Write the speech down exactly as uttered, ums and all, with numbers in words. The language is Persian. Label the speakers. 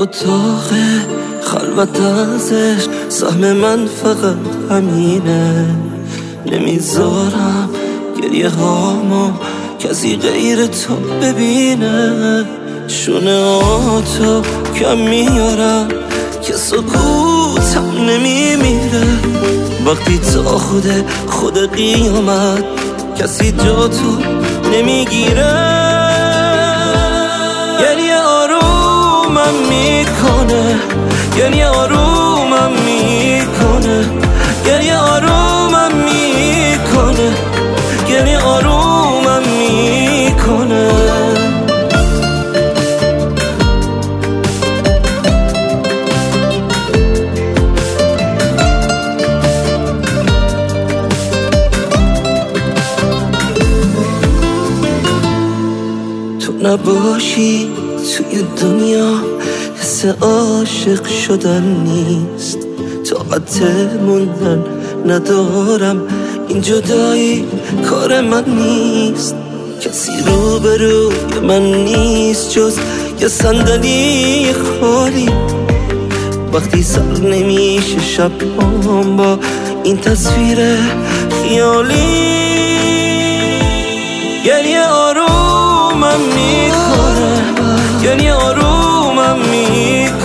Speaker 1: اتاق خلوت ازش سهم من فقط همینه. نمیذارم گریه هامو کسی غیر تو ببینه. شونه آتو کم میارم که سکوتم نمیمیره. وقتی تا خود خود قیامت کسی جا تو نمیگیره. یعنی آرومم میکنه، یعنی آرومم میکنه، یعنی آرومم میکنه، یعنی آرومم میکنه. تو نباشی توی دنیا حس عاشق شدن نیست. طاقت موندن ندارم، این جدایی کار من نیست. کسی روبروی من نیست جز یه صندلی خالی. وقتی سر نمیشه شبام با این تصویر خیالی. یعنی آرومم میکنه، یعنی آرومم میکنه،